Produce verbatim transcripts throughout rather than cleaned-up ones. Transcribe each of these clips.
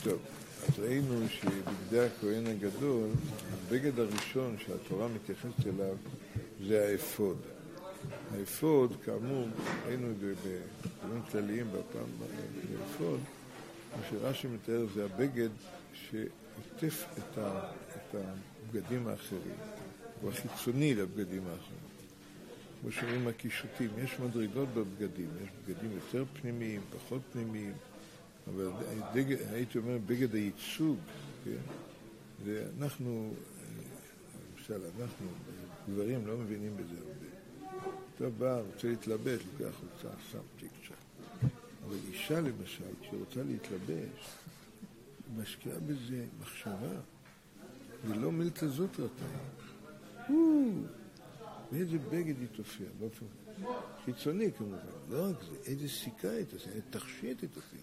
טוב, אז ראינו שבגדי הכהן הגדול, הבגד הראשון שהתורה מתייחסת אליו זה האפוד. האפוד, כאמור, ראינו את זה בדברים כלליים בפעם באפוד, מה שרש"י מתאר זה הבגד שעוטף את, ה, את הבגדים האחרים, הוא החיצוני לבגדים האחרים. כמו שאומרים הקישוטים, יש מדרגות בבגדים, יש בגדים יותר פנימיים, פחות פנימיים, אבל דגד, הייתי אומר בגד הייצוג, כן? ואנחנו, למשל, אנחנו גברים לא מבינים בזה הרבה. אתה בא, רוצה להתלבש, לוקח חולצה, שם צ'יק צ'ק. אבל אישה למשל, כשרוצה להתלבש, משקיעה בזה מחשבה, ולא מילתא זוטרתא. ואיזה בגד היא תופיע, באופן חיצוני כמובן, לא רק זה, איזה סיכה היא תעשה, איזה תכשיט היא תופיע.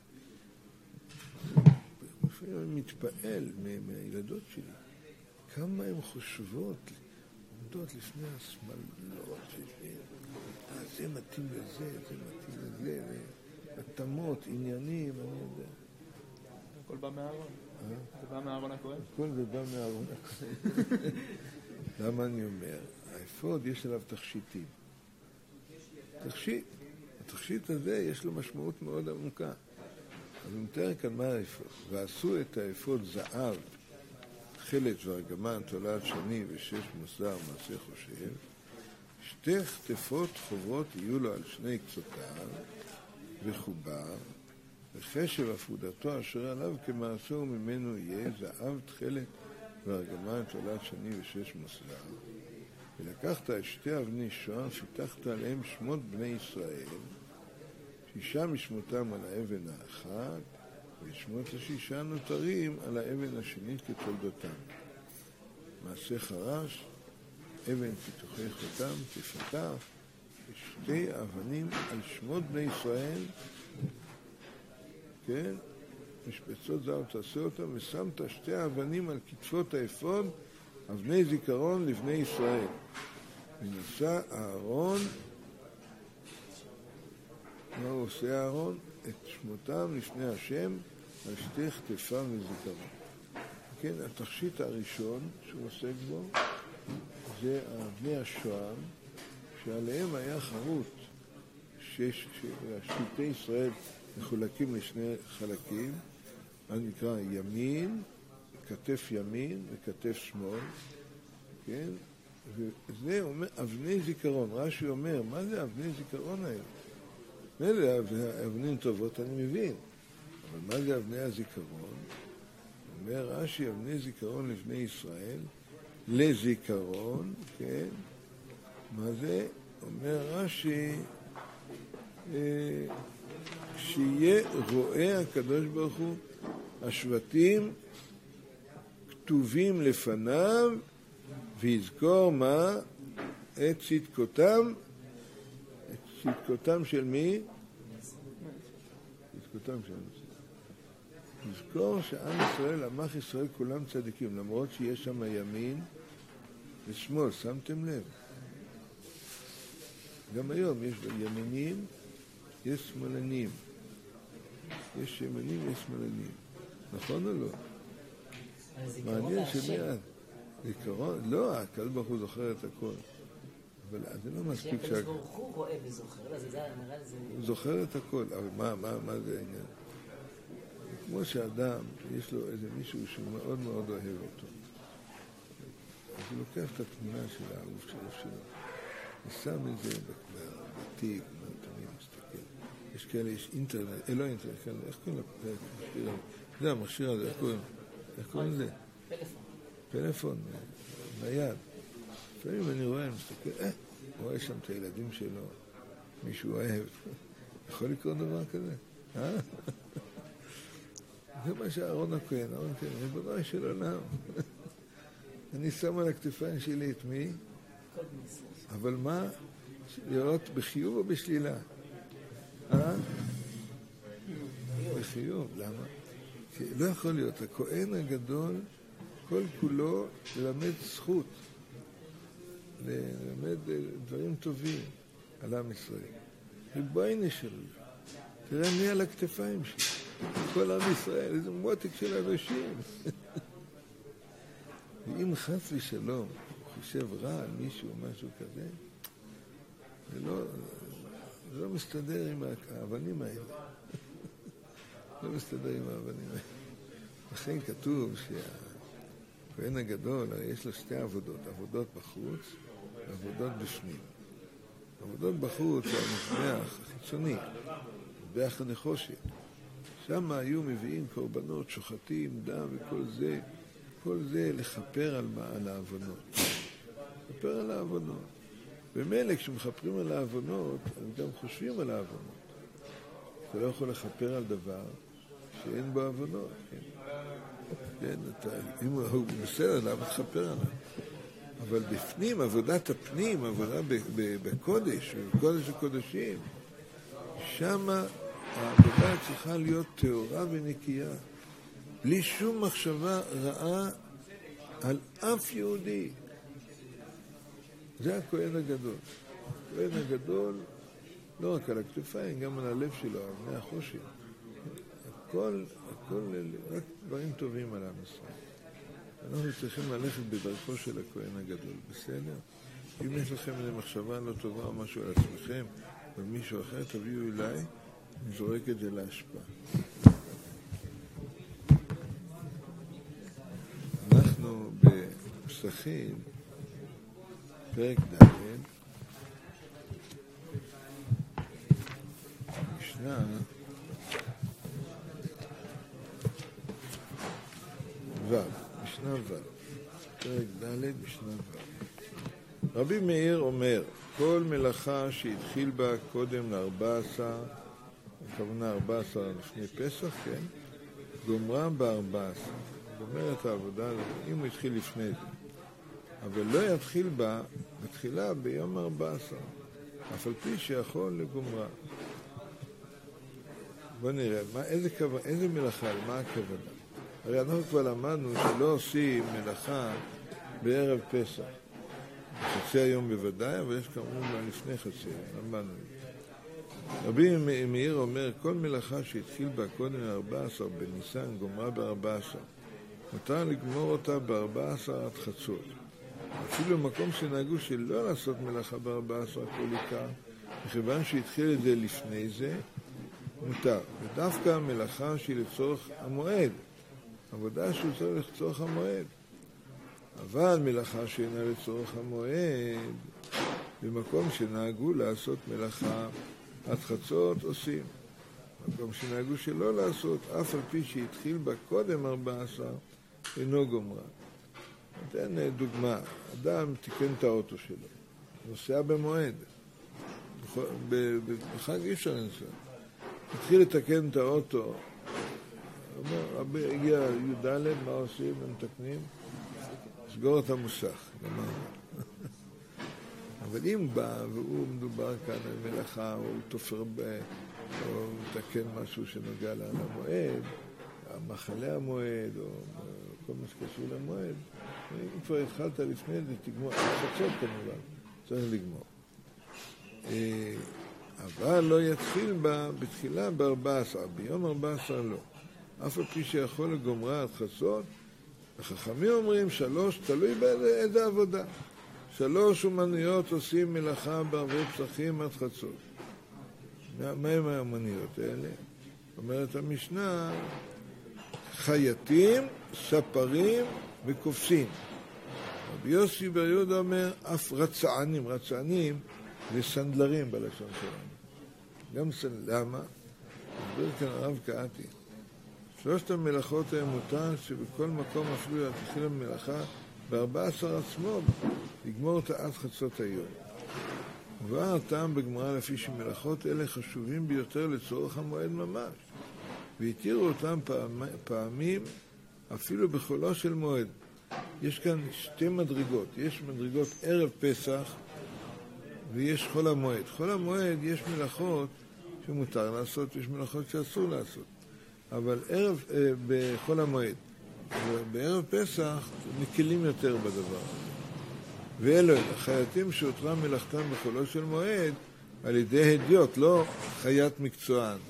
לפעמים אני מתפעל מהילדות שלי, כמה הן חושבות, עומדות לפני השמאלות, זה מתאים לזה, זה מתאים לזה, התאמות, עניינים, אני יודע. הכל בא מהארון. זה בא מהארון הכהן? הכל זה בא מהארון הכהן. למה אני אומר? האפוד יש עליו תכשיטים. תכשיט. התכשיט הזה יש לו משמעות מאוד עמוקה. אז הוא מתאר כאן מה האפוד. ועשו את האפוד זהב, חלץ וארגמן, תולעת שני ושש מוסר מעשה חושב. שתי כתפות חוברות יהיו לו על שני קצותיו וחובר, וחשב אפודתו אשר עליו כמעשה וממנו יהיה זהב תכלת וארגמן תולעת שני ושש מוסר. ולקחת את שתי אבני שוהם, פיתחת עליהם שמות בני ישראל, שישה משמותם על האבן האחת, ושמות השישה נותרים על האבן השנית כתולדותם. מעשה חרש, אבן פיתוחי חותם, תפתח, ושתי אבנים על שמות בני ישראל, כן? משבצות זהב תעשה אותם, ושמת שתי האבנים על כתפות האפוד, אבני זיכרון לבני ישראל. ונשא אהרון, מה הוא עושה אהרון? את שמותם לפני השם על שתי כתפיו לזיכרון. כן, התכשיט הראשון שהוא עוסק בו זה אבני השוהם, שעליהם היה חרוט שש, ששבטי ישראל מחולקים לשני חלקים, מה נקרא ימין, כתף ימין וכתף שמאל, כן? וזה אומר אבני זיכרון. רש"י אומר, מה זה אבני זיכרון האלה? מילא אבנים טובות אני מבין, אבל מה זה אבני הזיכרון? אומר רש"י, אבני זיכרון לבני ישראל, לזיכרון, כן? מה זה? אומר רש"י, שיהיה רואה הקדוש ברוך הוא השבטים כתובים לפניו, ויזכור מה? את צדקותם, את צדקותם של מי? צדקותם של מי? יזכור שעם ישראל, עמך ישראל, כולם צדיקים, למרות שיש שם ימין ושמאל, שמתם לב? גם היום יש ימינים, יש שמאלנים. יש ימינים, יש שמאלנים. נכון או לא? מעניין שמיד. זיכרון? לא, הקדוש ברוך הוא זוכר את הכל. אבל זה לא מספיק שה... הקדוש ברוך הוא רואה וזוכר. הוא זוכר את הכל, אבל מה, מה, מה זה העניין? כמו שאדם, יש לו איזה מישהו שהוא מאוד מאוד אוהב אותו. אז הוא לוקח את התמונה של האהוב שלו שלו. ושם את זה בתיק, תמיד מסתכל. יש כאלה, יש אינטרנט, אה, לא אינטרנט, איך קוראים למכשיר הזה? זה המכשיר הזה, איך קוראים? איך קוראים לזה? פלאפון. פלאפון, נייד. לפעמים אני רואה, אני מסתכל, אה, רואה שם את הילדים שלו, מישהו אוהב. יכול לקרות דבר כזה? אה? זה מה שאהרון הכהן, אהרון הכהן, ריבונו של עולם. אני שם על הכתפיים שלי את מי? אבל מה? לראות בחיוב או בשלילה? אה? בחיוב, למה? כי לא יכול להיות, הכהן הגדול, כל כולו ללמד זכות, ללמד דברים טובים על עם ישראל. ובואי נשאר, תראה מי על הכתפיים שלי. כל עם ישראל, איזה מותק של אנשים. ואם חס ושלום הוא חושב רע על מישהו או משהו כזה, זה לא, זה לא מסתדר עם האבנים האלה. לא מסתדר עם האבנים האלה. לכן כתוב שהכהן הגדול, יש לו שתי עבודות, עבודות בחוץ ועבודות בפנים. עבודות בחוץ זה המזבח החיצוני, מזבח הנחושת. שם היו מביאים קורבנות, שוחטים, דם וכל זה, כל זה לכפר על, על העוונות. לכפר על העוונות. במילא כשמחפרים על העוונות, אז גם חושבים על העוונות. אתה לא יכול לכפר על דבר שאין בו עוונות. כן, כן אתה, אם הוא בסדר, למה תכפר עליו? אבל בפנים, עבודת הפנים, עבודה בקודש, בקודש הקודשים, שמה העבודה צריכה להיות טהורה ונקייה, בלי שום מחשבה רעה על אף יהודי. זה הכהן הגדול. הכהן הגדול, לא רק על הכתפיים, גם על הלב שלו, על בני החושן. הכל, הכל, רק דברים טובים על עם ישראל. אנחנו צריכים ללכת בדרכו של הכהן הגדול, בסדר? אם יש לכם איזו מחשבה לא טובה או משהו על עצמכם, או מישהו אחר, תביאו אליי, אני זורק את זה להשפעה. אנחנו בפסחים, פרק ד', משנה ו', משנה ו', פרק ד', משנה ו'. רבי מאיר אומר, כל מלאכה שהתחיל בה קודם לארבע עשר, הכוונה ארבע עשר לפני פסח, כן? גומרה בארבע עשר. זאת אומרת העבודה הזאת, אם הוא התחיל לפני זה. אבל לא יתחיל בה בתחילה ביום ארבע עשר, אף על פי שיכול לגומרה. בוא נראה, מה, איזה, כו... איזה מלאכה, מה הכוונה? הרי אנחנו כבר למדנו שלא עושים מלאכה בערב פסח. בחצי היום בוודאי, אבל יש כמובן לפני חצי היום, למדנו. רבי מאיר אומר, כל מלאכה שהתחיל בה קודם ארבע עשר בניסן, גומרה בארבע עשר. מותר לגמור אותה בארבע עשר עד חצות. אפילו במקום שנהגו שלא לעשות מלאכה בארבע עשר כל עיקר, מכיוון שהתחיל את זה לפני זה, מותר. ודווקא המלאכה שהיא לצורך המועד, עבודה שהוא צריך לצורך המועד. אבל מלאכה שאינה לצורך המועד, במקום שנהגו לעשות מלאכה עד חצות עושים. במקום שנהגו שלא לעשות, אף על פי שהתחיל בה קודם ארבע עשר, אינו גומרה. נתן דוגמה, אדם תיקן את האוטו שלו, נוסע במועד, בחג אי אפשר לנסוע. התחיל לתקן את האוטו, אומר, הגיע י"ד, מה עושים? הם מתקנים? סגור את המוסך, גמרנו. אבל אם בא, והוא מדובר כאן על מלאכה, או הוא תופר ב... או מתקן משהו שנוגע למועד, המחלה המועד, או כל מה שקשור למועד, אם כבר התחלת לפני זה, תגמור, חצות כמובן, צריך לגמור. אבל לא יתחיל בה בתחילה ב-ארבע עשר, ביום ארבע עשר לא. אף על פי שיכול לגומרה עד חצות, החכמים אומרים שלוש, תלוי באיזה עבודה. שלוש אומנויות עושים מלאכה בערבי פסחים עד חצות. מה הם האומנויות האלה? אומרת המשנה, חייטים, ספרים וכובסים. רבי יוסי בר יהודה אומר, אף רצענים, רצענים זה סנדלרים בלשון שלנו. גם סנדלר, למה? מדבר כאן הרב קהתי. שלושת המלאכות האלה מותר שבכל מקום אפילו תתחיל המלאכה בארבע עשר עצמו, לגמור אותה עד חצות היום. ובא הטעם בגמרא לפי שמלאכות אלה חשובים ביותר לצורך המועד ממש, והתירו אותם פעמ, פעמים אפילו בחולו של מועד. יש כאן שתי מדרגות, יש מדרגות ערב פסח ויש חול המועד. חול המועד יש מלאכות שמותר לעשות, יש מלאכות שאסור לעשות. אבל ערב, אה, בחול המועד, בערב פסח מקלים יותר בדבר. ואלו, החייטים שהותרה מלאכתם בחולו של מועד על ידי הדיוט, לא חיית מקצוען.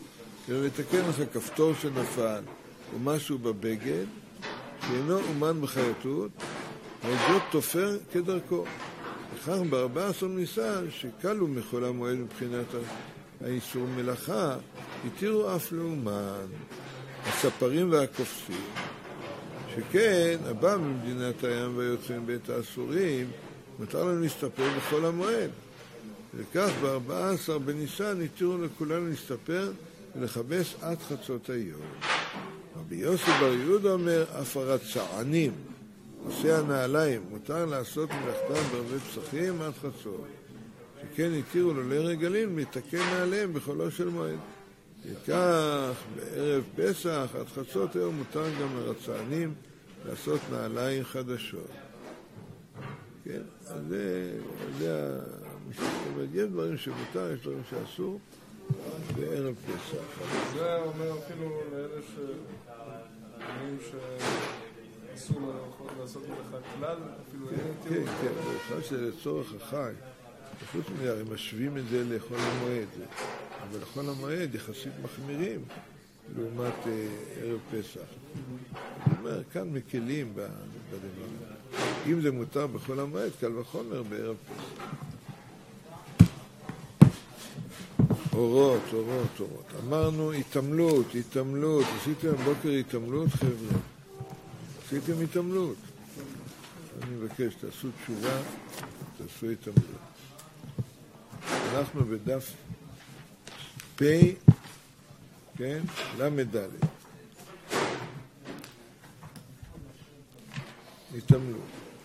ומתקן לך כפתור שנפל או משהו בבגד, שאינו אומן בחייטות, אבל זאת תופר כדרכו. לכך בארבע עשר ניסן, שקלו מחול המועד מבחינת האיסור מלאכה, התירו אף לאומן, הספרים והקופסים, שכן הבא ממדינת הים והיוצאים בית האסורים, מותר לנו להסתפר בחול המועד. וכך בארבע עשר בניסן התירו לכולנו להסתפר ולכבס עד חצות היום. רבי יוסי בר יהודה אומר, אף הרצענים, עושה הנעליים, מותר לעשות מלאכתם בערבי פסחים עד חצות. שכן התירו לו לרגלים להתקן נעליהם בחולו של מועד. וכך בערב פסח עד חצות היום מותר גם לרצענים לעשות נעליים חדשות. כן, אז זה, זה המשפט. יש דברים שמותר, יש דברים שאסור בערב פסח. זה אומר אפילו לאלה שאומרים שאסור לעשות מלאכה כלל, אפילו אין כן, כן, כן, זה לצורך החי. חוץ מזה, הם משווים את זה לחול המועד. אבל לחול המועד יחסית מחמירים לעומת אה, ערב פסח. זאת אומרת, כאן מקלים בדבר. אם זה מותר בחול המועד, קל וחומר בערב פסח. אורות, אורות, אורות. אמרנו התעמלות, התעמלות. עשיתם בוקר התעמלות, חבר'ה. עשיתם התעמלות. אני מבקש, תעשו תשובה, תעשו התעמלות. אנחנו בדף פ', כן, למד ד'. התעמלות.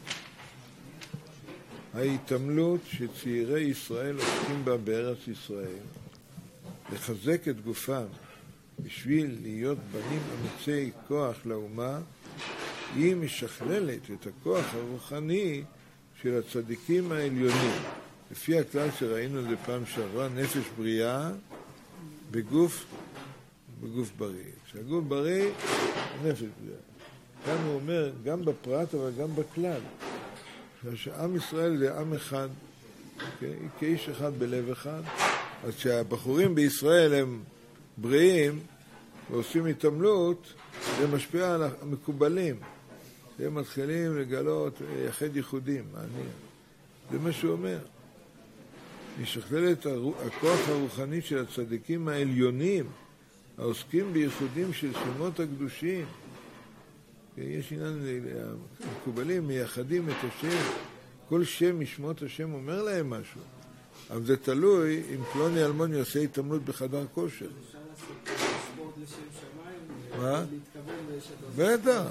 ההתעמלות שצעירי ישראל עוסקים בה בארץ ישראל, לחזק את גופם בשביל להיות בנים אמיצי כוח לאומה, היא משכללת את הכוח הרוחני של הצדיקים העליונים. לפי הכלל שראינו זה פעם שעברה, נפש בריאה בגוף, בגוף בריא. כשהגוף בריא, נפש בריאה. כאן הוא אומר, גם בפרט אבל גם בכלל. שעם ישראל זה עם אחד, כאיש אחד בלב אחד. אז כשהבחורים בישראל הם בריאים ועושים התעמלות, זה משפיע על המקובלים. הם מתחילים לגלות יחד ייחודים, מעניין. זה מה שהוא אומר. נשכלל את הכוח הרוחני של הצדיקים העליונים, העוסקים בייחודים של שמות הקדושים. יש עניין, המקובלים מייחדים את השם, כל שם משמות השם אומר להם משהו. אבל זה תלוי אם פלוני אלמוני עושה התעמלות בחדר כושר. אפשר לעשות ספורט לשם שמיים? מה? להתכוון בטח.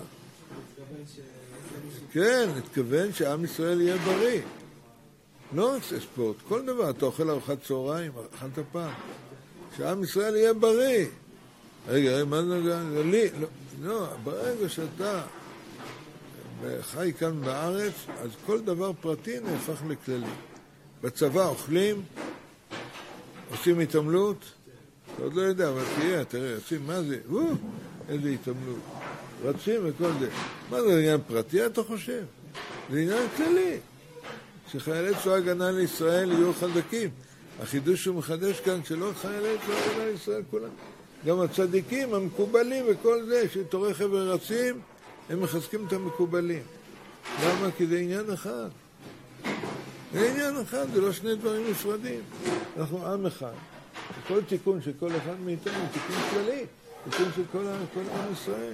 כן, להתכוון שעם ישראל יהיה בריא. לא רק זה ספורט, כל דבר, אתה אוכל ארוחת צהריים, אכלת פעם. שעם ישראל יהיה בריא. רגע, רגע, מה זה נוגע? זה לי, לא, לא, ברגע שאתה חי כאן בארץ, אז כל דבר פרטי נהפך לכללי. בצבא אוכלים, עושים התעמלות, אתה עוד לא יודע, אבל תראה, תראה, עושים, מה זה? או, איזה התעמלות. רצים וכל זה. מה זה עניין פרטי, אתה חושב? זה עניין כללי. שחיילי צבא הגנה לישראל יהיו חזקים. החידוש שהוא מחדש כאן, שלא חיילי צבא הגנה לישראל כולם. גם הצדיקים, המקובלים וכל זה, שתורי חבר רצים, הם מחזקים את המקובלים. למה? כי זה עניין אחד. זה עניין אחד, זה לא שני דברים נפרדים. אנחנו עם אחד. כל תיקון של כל אחד מאיתנו הוא תיקון כללי. תיקון של כל, כל עם ישראל.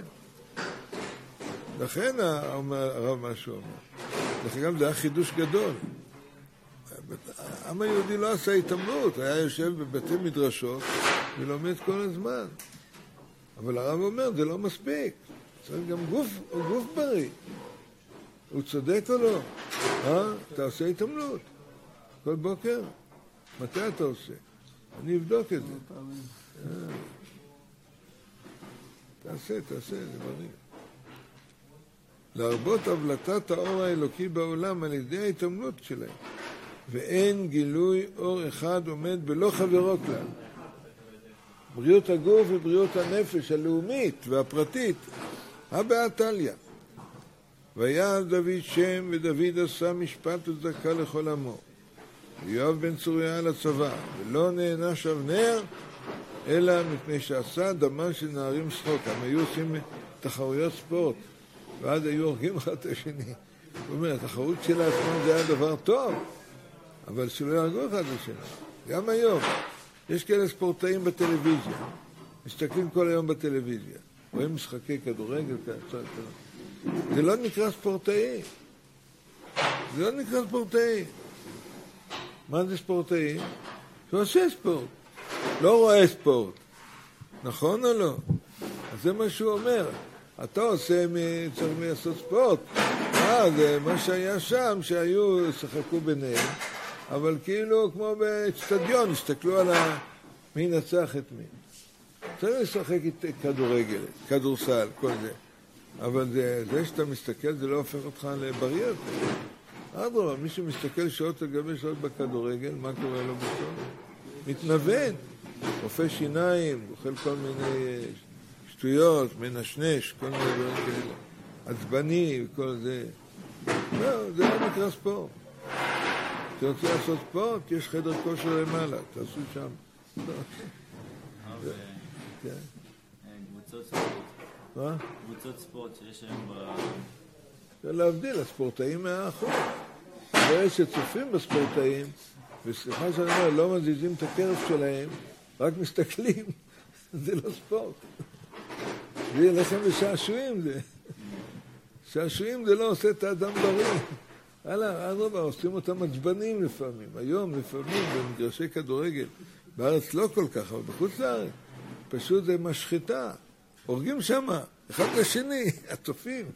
לכן הרב משהו אומר. לכן גם זה היה חידוש גדול. העם היהודי לא עשה התעמלות, היה יושב בבתי מדרשות ולומד כל הזמן. אבל הרב אומר, זה לא מספיק. צריך גם גוף, הוא גוף בריא. הוא צודק או לא? אה? אתה עושה התעמלות. כל בוקר? מתי אתה עושה? אני אבדוק את זה. תעשה, תעשה, זה בריא. להרבות הבלטת האור האלוקי בעולם על ידי ההתעמלות שלהם. ואין גילוי אור אחד עומד בלא חברו כלל. בריאות הגוף ובריאות הנפש הלאומית והפרטית, הבאה תליה. והיה דוד שם, ודוד עשה משפט וצדקה לכל עמו. ויואב בן צרויה על הצבא, ולא נענש אבנר אלא מפני שעשה דמן של נערים שחוק. הם היו עושים תחרויות ספורט, ואז היו הורגים אחד את השני. הוא אומר, התחרות שלה עצמם זה היה דבר טוב, אבל שלא יהרגו אחד את השני. גם היום, יש כאלה ספורטאים בטלוויזיה, מסתכלים כל היום בטלוויזיה, רואים משחקי כדורגל, זה לא נקרא ספורטאי. זה לא נקרא ספורטאי. מה זה ספורטאי? שעושה ספורט. לא רואה ספורט. נכון או לא? אז זה מה שהוא אומר. אתה עושה, צריך לעשות ספורט. אה, זה מה שהיה שם, שהיו, שחקו ביניהם, אבל כאילו כמו באצטדיון, הסתכלו על מי ינצח את מי. צריך לשחק את כדורגל, כדורסל, כל זה. אבל זה, זה שאתה מסתכל, זה לא הופך אותך לבריות. אדרבה, מי שמסתכל שעות לגבי שעות בכדורגל, מה קורה לו בסוף? מתנוון, רופא שיניים, אוכל כל מיני שטויות, מנשנש, כל מיני דברים כאלה, עצבני וכל זה. לא, זה לא נקרא ספורט. אתה רוצה לעשות ספורט, יש חדר כושר למעלה, תעשו שם. קבוצות ספורט. מה? קבוצות ספורט שיש היום ב... זה להבדיל, הספורטאים מהאחור. ואלה שצופים בספורטאים, וסליחה שאני אומר, לא מזיזים את הכרף שלהם, רק מסתכלים, זה לא ספורט. זה לכם בשעשועים זה. שעשועים זה לא עושה את האדם בריא. הלאה, אדרבה, עושים אותם עצבנים לפעמים. היום לפעמים במגרשי כדורגל, בארץ לא כל כך, אבל בחוץ לארץ, פשוט זה משחטה. הורגים שמה, אחד לשני, הצופים.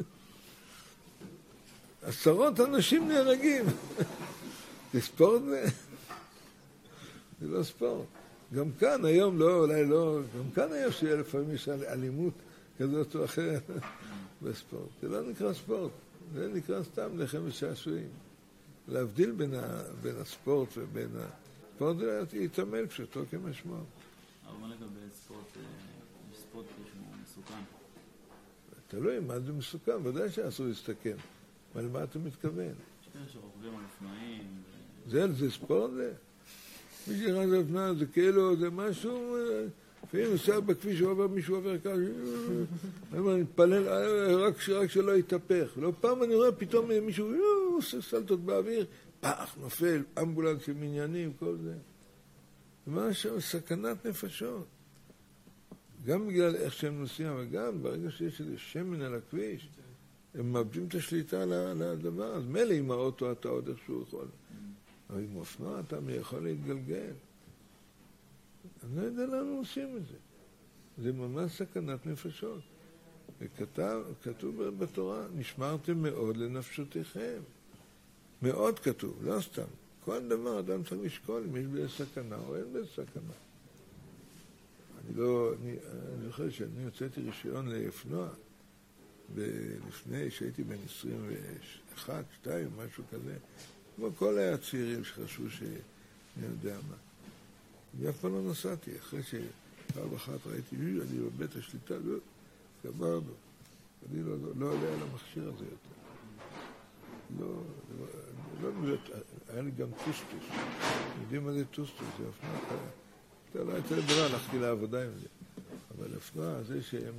עשרות אנשים נהרגים. זה ספורט זה? זה לא ספורט. גם כאן היום לא, אולי לא, גם כאן היום שיהיה לפעמים יש אלימות כזאת או אחרת בספורט. זה לא נקרא ספורט, זה נקרא סתם לחם ושעשועים. להבדיל בין, ה, בין הספורט ובין ה... ספורט זה יתעמל פשוטו כמשמעו. אבל מה לגבי ספורט, יש ספורט שהוא מסוכן? תלוי, מה זה מסוכן? ודאי שאסור להסתכן. אבל מה אתה מתכוון? יש כאלה שרוכבים על אופנועים. זה, זה ספורט זה? מי שירד על אופנוע זה כאילו, זה משהו, לפעמים נוסע בכביש, הוא עובר, מישהו עובר ככה, אני מתפלל, רק, רק שלא יתהפך. לא פעם אני רואה פתאום מישהו, עושה סלטות באוויר, פח, נופל, אמבולנס עם עניינים, כל זה. זה משהו, סכנת נפשות. גם בגלל איך שהם נוסעים, אבל גם ברגע שיש איזה שמן על הכביש, הם מאבדים את השליטה על הדבר. אז מילא עם האוטו אתה עוד איכשהו יכול. אבל עם אופנוע אתה יכול להתגלגל. אני לא יודע למה עושים את זה. זה ממש סכנת נפשות. וכתב, כתוב בתורה, נשמרתם מאוד לנפשותיכם. מאוד כתוב, לא סתם. כל דבר אדם צריך לשקול אם יש בזה סכנה או אין בזה סכנה. אני לא, אני, אני זוכר שאני הוצאתי רישיון לאופנוע, ולפני שהייתי בן עשרים ואחת, שתיים, משהו כזה, כמו כל הצעירים שחשבו שאני יודע מה. אני אף פעם לא נסעתי, אחרי שפעם אחת ראיתי, אני בבית השליטה, לא, גמרנו. אני לא, לא, לא עולה על המכשיר הזה יותר. לא, לא, לא, היה לי גם טוסטוס. יודעים מה זה טוסטוס? זה אופנוע. אתה לא הייתה לברה, הלכתי לעבודה עם זה. אבל אופנוע זה שהם...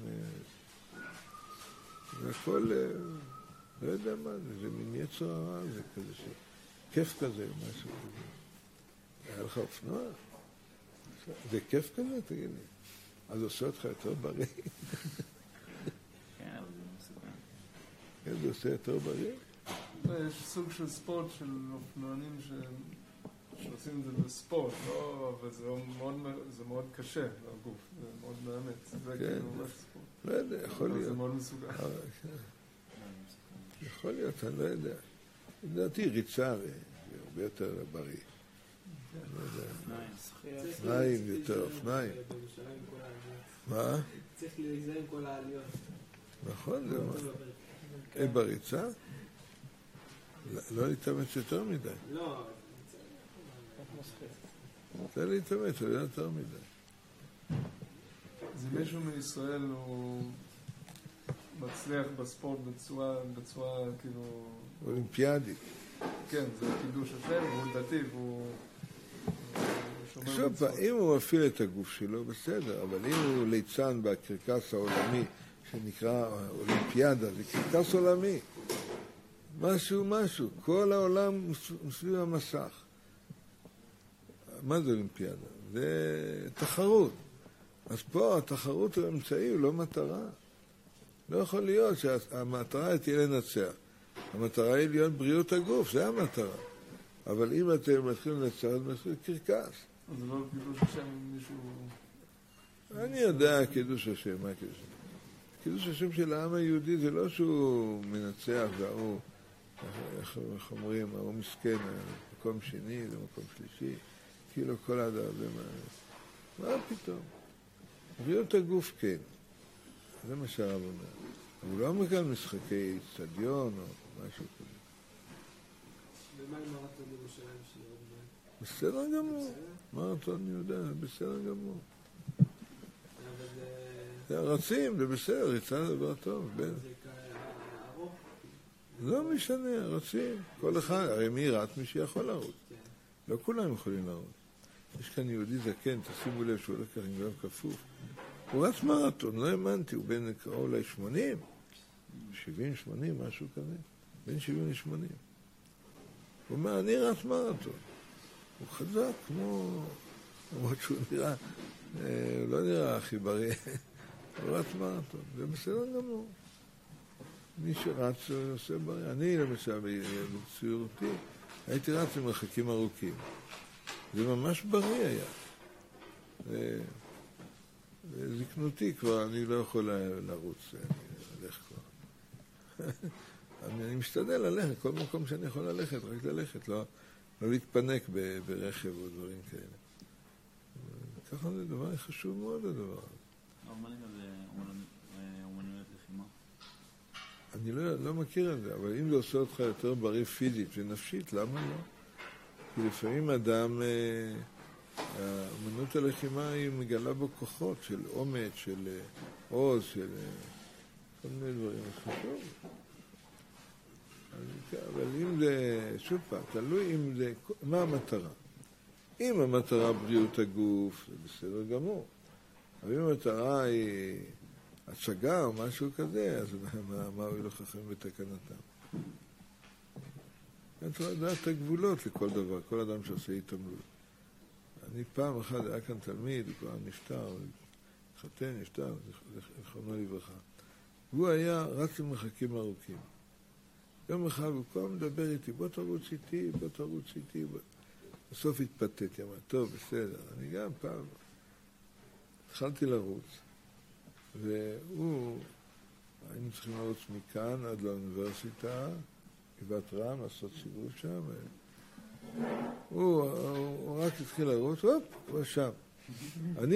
זה הכל, לא יודע מה זה, זה מין יצר הרע, זה כזה ש... כיף כזה, משהו כזה. היה לך אופנוע? זה כיף כזה, תגיד לי. אז עושה אותך יותר בריא. כן, אבל זה מסוכן. כן, זה עושה יותר בריא? יש סוג של ספורט של אופנוענים שעושים את זה בספורט, לא, אבל זה מאוד, זה מאוד קשה לגוף, זה מאוד מאמץ. זה כאילו ממש ספורט. לא יודע, יכול להיות. זה מאוד מסוגל. יכול להיות, אני לא יודע. לדעתי ריצה זה הרבה יותר בריא. אני לא יודע. אופניים יותר, אופניים. מה? צריך להיזהר עם כל העליות. נכון, זה מה. בריצה? לא להתאמץ יותר מדי. לא. זה להתאמץ, לא יותר מדי. אז אם מישהו מישראל הוא מצליח בספורט בצורה, בצורה כאילו... אולימפיאדית. כן, זה קידוש השם, והוא דתי, והוא... יש שומר שוב, מצוות. אם הוא מפעיל את הגוף שלו, בסדר, אבל אם הוא ליצן בקרקס העולמי, שנקרא אולימפיאדה, זה קרקס עולמי. משהו, משהו. כל העולם מסביב המסך. מה זה אולימפיאדה? זה תחרות. אז פה התחרות הוא אמצעי, הוא לא מטרה. לא יכול להיות שהמטרה תהיה לנצח. המטרה היא להיות בריאות הגוף, זה המטרה. אבל אם אתם מתחילים לנצח, אז מתחילים קרקס. זה לא קידוש השם עם מישהו... אני יודע קידוש השם, מה קידוש השם? קידוש השם של העם היהודי זה לא שהוא מנצח והוא, איך, איך אומרים, הוא מסכן, מקום שני, זה מקום שלישי, כאילו כל האדם, זה מה... מה פתאום? בריאות הגוף כן, זה מה שהרב אומר. הוא לא אומר כאן משחקי סטדיון או משהו כזה. ומה עם מרתון ירושלים שיהיה עוד מעט? בסדר גמור. מרתון יהודה, בסדר גמור. אבל זה... זה רצים, זה בסדר, ריצה זה דבר טוב. בין. זה ארוך? לא משנה, רצים. כל אחד, הרי מי רץ? מי שיכול לרוץ. לא כולם יכולים לרוץ. יש כאן יהודי זקן, תשימו לב שהוא הולך כך עם גב כפוף. הוא רץ מרתון, לא האמנתי, הוא בין קרוב ל-שמונים, שבעים, שמונים, משהו כזה. בין שבעים ל-שמונים. הוא אומר, אני רץ מרתון. הוא חזק כמו... למרות שהוא נראה, הוא לא נראה הכי בריא. הוא רץ מרתון, זה בסדר גמור. מי שרץ עושה בריא. אני למשל, בציורתי, הייתי רץ למרחקים ארוכים. זה ממש בריא היה. וזקנותי כבר, אני לא יכול לרוץ, אני הולך כבר. אני משתדל ללכת, כל מקום שאני יכול ללכת, רק ללכת, לא, לא להתפנק ברכב או דברים כאלה. ככה זה דבר חשוב מאוד, הדבר הזה. מה לגבי אומנויות לחימה? אני לא, לא מכיר את זה, אבל אם זה עושה אותך יותר בריא פיזית ונפשית, למה לא? כי לפעמים אדם, האמנות הלחימה היא מגלה בו כוחות של אומץ, של עוז, של כל מיני דברים. אז חשוב. אבל אם זה, שוב פעם, תלוי אם זה, מה המטרה? אם המטרה בריאות הגוף, זה בסדר גמור. אבל אם המטרה היא הצגה או משהו כזה, אז מה, מה הוא לא חכם בתקנתם? צריך לדעת את הגבולות לכל דבר, כל אדם שעושה התעמלות. אני פעם אחת, היה כאן תלמיד, הוא כבר נפטר, התחתן, נפטר, זכרונו לברכה. והוא היה רץ למרחקים ארוכים. יום אחד הוא כבר מדבר איתי, בוא תרוץ איתי, בוא תרוץ איתי. בוא... בסוף התפתיתי, אמר, טוב, בסדר, אני גם פעם התחלתי לרוץ, והוא, היינו צריכים לרוץ מכאן עד לאוניברסיטה, גבעת רם, לעשות סיבוב שם. הוא, הוא, הוא רק התחיל לרוץ, הופ, הוא שם. אני,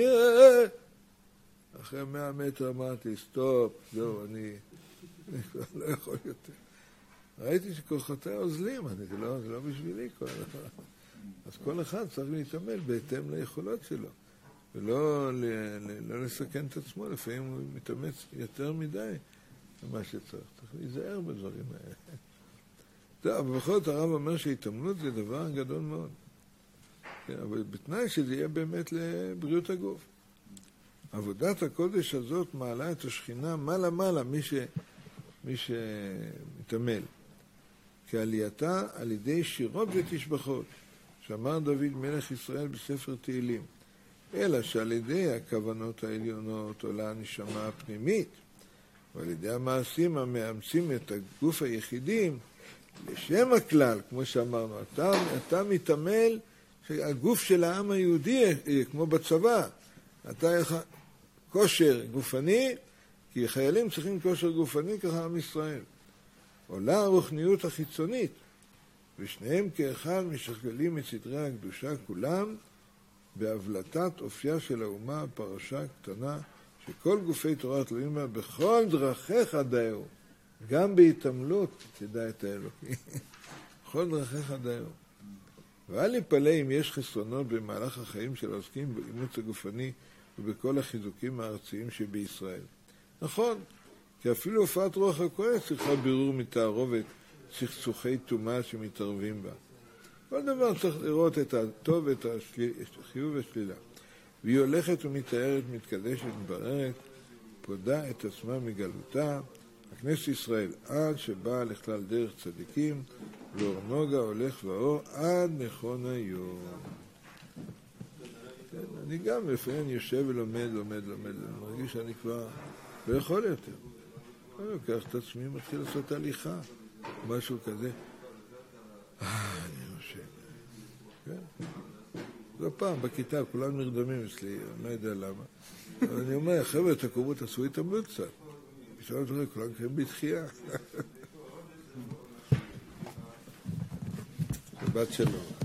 אחרי מאה מטר אמרתי, סטופ, זהו, אני, אני כבר לא יכול יותר. ראיתי שכוחותיי עוזלים, אני, זה לא, זה לא בשבילי כל הדבר. אז כל אחד צריך להתעמל בהתאם ליכולות שלו, ולא ל, ל, לא לסכן את עצמו, לפעמים הוא מתאמץ יותר מדי ממה שצריך. צריך להיזהר בדברים האלה. טוב, אבל בכל זאת הרב אומר שהתעמלות זה דבר גדול מאוד. כן, אבל בתנאי שזה יהיה באמת לבריאות הגוף. עבודת הקודש הזאת מעלה את השכינה מעלה מעלה מי, ש, מי שמתעמל. כעלייתה על ידי שירות ותשבחות, שאמר דוד מלך ישראל בספר תהילים. אלא שעל ידי הכוונות העליונות עולה הנשמה הפנימית, ועל ידי המעשים המאמצים את הגוף היחידים, לשם הכלל, כמו שאמרנו, אתה, אתה מתעמל שהגוף של העם היהודי, כמו בצבא, אתה יש כושר גופני, כי חיילים צריכים כושר גופני, ככה עם ישראל. עולה הרוחניות החיצונית, ושניהם כאחד משכללים את סדרי הקדושה כולם, בהבלטת אופייה של האומה הפרשה קטנה, שכל גופי תורה תלויים בה בכל דרכיך דאהו. גם בהתעמלות תדע את האלוקים. בכל דרכיך דאהו. ואל יפלא אם יש חסרונות במהלך החיים של העוסקים באימוץ הגופני ובכל החיזוקים הארציים שבישראל. נכון, כי אפילו הופעת רוח הקודש צריכה בירור מתערובת סכסוכי טומאה שמתערבים בה. כל דבר צריך לראות את הטוב ואת החיוב והשלילה. והיא הולכת ומתארת, מתקדשת, מבררת, פודה את עצמה מגלותה, הכנסת ישראל, עד שבאה לכלל דרך צדיקים, ואור נוגה הולך ואור עד נכון היום. אני גם לפעמים יושב ולומד, לומד, לומד, אני מרגיש שאני כבר לא יכול יותר. אני לוקח את עצמי, מתחיל לעשות הליכה, משהו כזה. אה, אני חושב. כן? לא פעם, בכיתה, כולם נרדמים אצלי, אני לא יודע למה. אבל אני אומר, חבר'ה, תקומו, תעשו התעמלות קצת. פתאום תראה, כולם קיים בתחייה. שבת שלום.